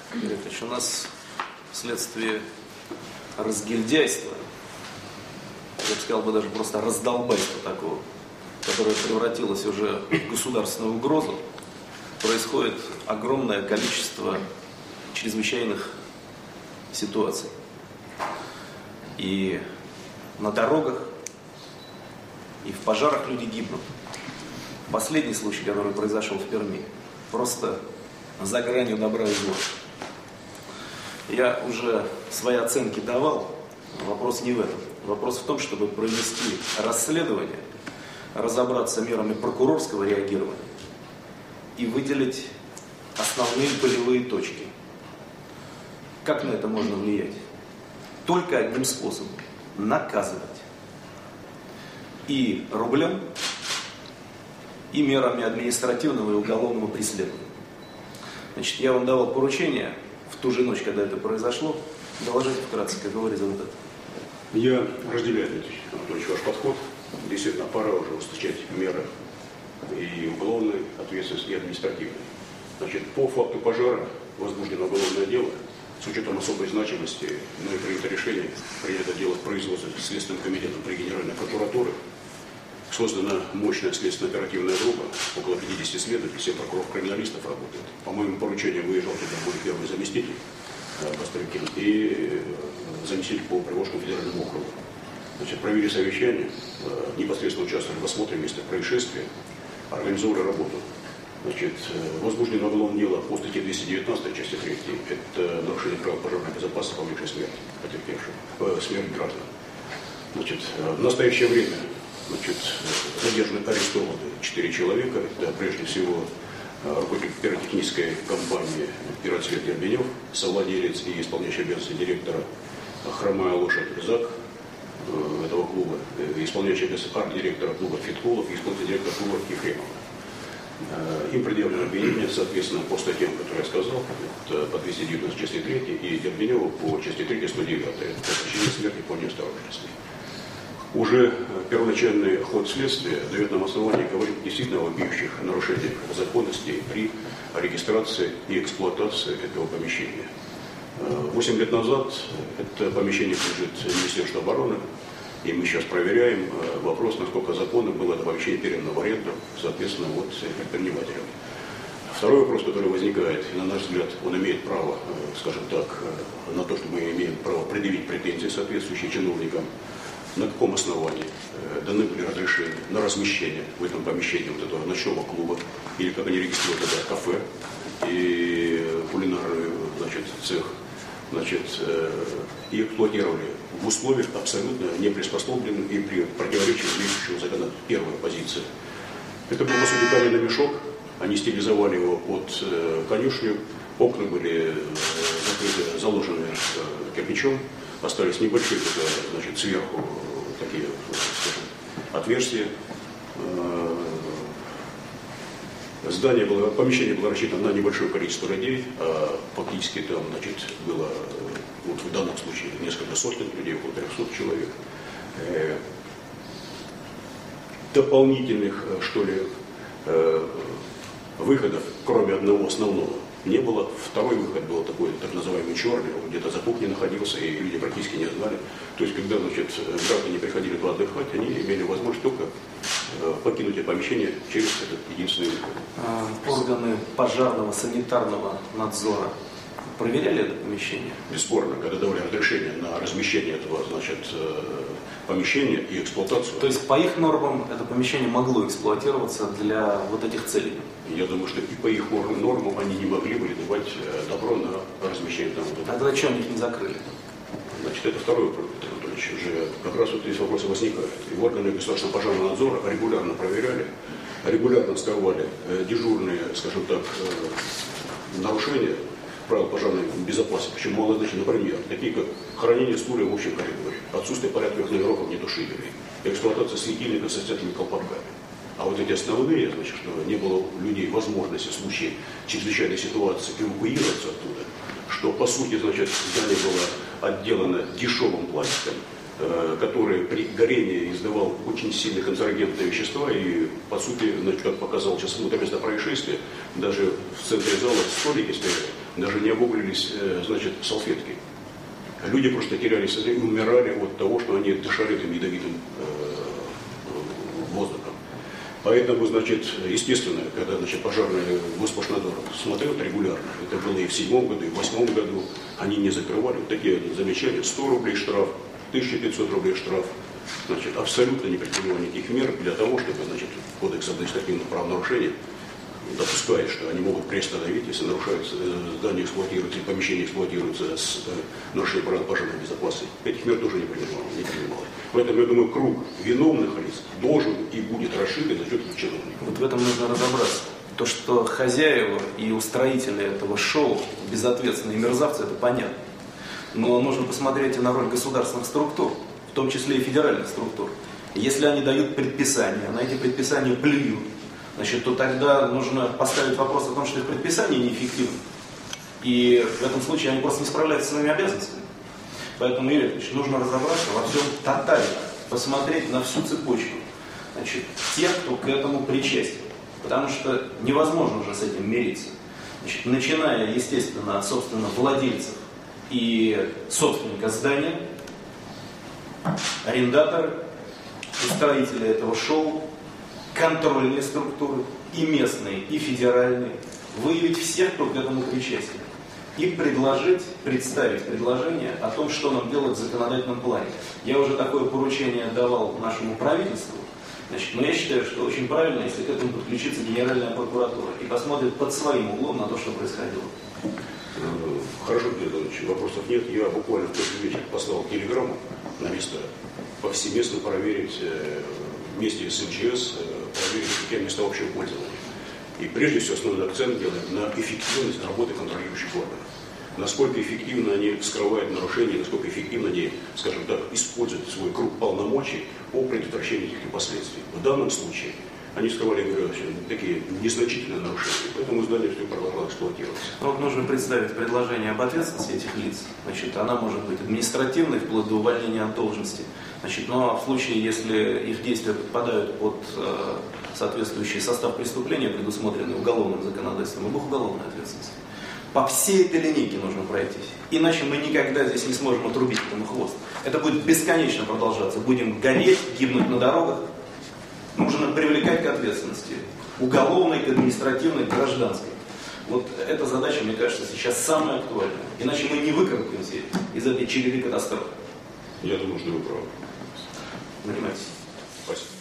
У нас вследствие разгильдяйства, я бы сказал даже просто раздолбайства такого, которое превратилось уже в государственную угрозу, происходит огромное количество чрезвычайных ситуаций. И на дорогах, и в пожарах люди гибнут. Последний случай, который произошел в Перми, просто за гранью добра и зла. Я уже свои оценки давал, вопрос не в этом. Вопрос в том, чтобы провести расследование, разобраться мерами прокурорского реагирования и выделить основные болевые точки. Как на это можно влиять? Только одним способом – наказывать. И рублем, и мерами административного и уголовного преследования. Значит, я вам давал поручение в ту же ночь, когда это произошло. Доложите вкратце, как говорится, вот это. Я разделяю, Дмитрий Анатольевич, ваш подход. Действительно, пора уже ужесточать меры и уголовной ответственности, и административной. Значит, по факту пожара возбуждено уголовное дело. С учетом особой значимости, и принято решение принять это дело в производстве Следственным комитетом при Генеральной прокуратуре. Создана мощная следственно-оперативная группа, около 50 следователей, 7 прокуроров-криминалистов работает. По моему поручению выезжал туда мой первый заместитель Бастрыкин и заместитель по Приволжскому федеральному округу. Значит, провели совещание, непосредственно участвовали в осмотре места происшествия, организовали работу. Значит, возбуждено уголовное дело по статье 219 части 3. Это нарушение правил пожарной безопасности, повлекшей смерть потерпевших, смерть граждан. Значит, в настоящее время задержаны, арестованы 4 человека. Это прежде всего руководитель пиротехнической компании «Пиротцвет» Дербенев, совладелец и исполняющий обязанности директора «Хромая лошадь» Зак этого клуба, исполняющий обязанности арт-директора клуба Фиткулов и исполнительный директор клуба Ефремова. Им предъявлено обвинение, соответственно, по статьям, которые я сказал, это по 219 части 3 и Дербеневу по части 3 109, это причинение смерти по неосторожности. Уже первоначальный ход следствия дает нам основание говорить действительно о вопиющих нарушениях законности при регистрации и эксплуатации этого помещения. 8 лет назад это помещение принадлежит Министерству обороны, и мы сейчас проверяем вопрос, насколько законно было это помещение передано в аренду, соответственно, предпринимателям. Второй вопрос, который возникает, и на наш взгляд, он имеет право, скажем так, на то, что мы имеем право предъявить претензии соответствующие чиновникам, на каком основании даны были разрешения на размещение в этом помещении вот этого ночного клуба, или как они регистрируют это кафе и кулинарный, цех, и эксплуатировали в условиях абсолютно неприспособленных и при противоречии действующего закона. Первая позиция. Это был, по сути, каменный мешок, они стилизовали его под конюшню, окна были закрыты, заложены кирпичом, остались небольшие, сверху такие, скажем, отверстия. Помещение было рассчитано на небольшое количество людей, а фактически там, было, в данном случае, несколько сотен людей, около 300 человек. Дополнительных, выходов, кроме одного основного, не было. Второй выход был такой, так называемый черный, он где-то за кухней находился, и люди практически не знали. То есть, когда, граждане приходили туда отдыхать, они имели возможность только покинуть это помещение через этот единственный выход. Органы пожарного, санитарного надзора проверяли это помещение? Бесспорно, когда давали разрешение на размещение этого, помещения и эксплуатацию. То есть, по их нормам, это помещение могло эксплуатироваться для вот этих целей? Я думаю, что и по их нормам они не могли бы давать добро на размещение там. А тогда что они их не закрыли? Это второй вопрос, Петр Анатольевич. Уже как раз вот эти вопросы возникают. И органы государственного пожарного надзора регулярно проверяли, регулярно вскрывали дежурные, скажем так, нарушения правил пожарной безопасности. Почему малозначно, например, такие как хранение стулья в общем коридоре, отсутствие порядковых номеров огнетушителей, эксплуатация светильника со стеклянными колпаками. А вот эти основные, что не было у людей возможности в случае чрезвычайной ситуации эвакуироваться оттуда, что по сути, здание было отделано дешевым пластиком, который при горении издавал очень сильные канцерогенные вещества, и по сути, как показал сейчас место происшествия, даже в центре зала столики стояли, даже не обуглились, значит, салфетки. Люди просто теряли сознание, умирали от того, что они дышали этим ядовитым воздухом. Поэтому, значит, естественно, когда, значит, пожарные Госпошнадзор смотрят регулярно, это было и в 2007 году, и в 2008 году, они не закрывали. Вот такие замечания: 100 рублей штраф, 1500 рублей штраф. Значит, абсолютно не предпринимали никаких мер для того, чтобы, значит, Кодекс административных правонарушений допускает, что они могут приостановить, если нарушаются, здание эксплуатируется, помещение эксплуатируется с нарушением правил пожарной безопасности. Этих мер тоже не принималось. Поэтому, я думаю, круг виновных лиц должен и будет расширен за счет чиновников. Вот в этом нужно разобраться. То, что хозяева и устроители этого шоу безответственные мерзавцы, это понятно. Но нужно посмотреть и на роль государственных структур, в том числе и федеральных структур. Если они дают предписания, на эти предписания плюют, значит, то тогда нужно поставить вопрос о том, что их предписания неэффективны. И в этом случае они просто не справляются с своими обязанностями. Поэтому, Юрий Ильич, нужно разобраться во всем тотально, посмотреть на всю цепочку. Значит, тех, кто к этому причастен. Потому что невозможно уже с этим мириться. Значит, начиная, естественно, от, собственно, владельцев и собственника здания, арендаторы, устроители этого шоу, контрольные структуры, и местные, и федеральные, выявить всех, кто к этому причастен, и представить предложение о том, что нам делать в законодательном плане. Я уже такое поручение давал нашему правительству, значит, но я считаю, что очень правильно, если к этому подключится Генеральная прокуратура и посмотрит под своим углом на то, что происходило. Хорошо, Дмитрий Анатольевич, вопросов нет. Я буквально в тот же вечер послал телеграмму на место повсеместно проверить вместе с МЧС, проверить какие места общего пользования. И прежде всего основной акцент делаем на эффективность работы контролирующих органов. Насколько эффективно они скрывают нарушения, насколько эффективно они, скажем так, используют свой круг полномочий по предотвращению этих последствий. В данном случае они скрывали, говорю, такие незначительные нарушения, поэтому здание все продолжало эксплуатироваться. Ну, вот нужно представить предложение об ответственности этих лиц. Значит, она может быть административной, вплоть до увольнения от должности. Значит, но в случае, если их действия подпадают под соответствующий состав преступления, предусмотренный уголовным законодательством, об их уголовной ответственности. По всей этой линейке нужно пройтись. Иначе мы никогда здесь не сможем отрубить этому хвост. Это будет бесконечно продолжаться. Будем гореть, гибнуть на дорогах. Нужно привлекать к ответственности. Уголовной, к административной, к гражданской. Вот эта задача, мне кажется, сейчас самая актуальная. Иначе мы не выкарабкаемся из этой череды катастроф. Я думаю, что вы правы. Занимайтесь. Спасибо.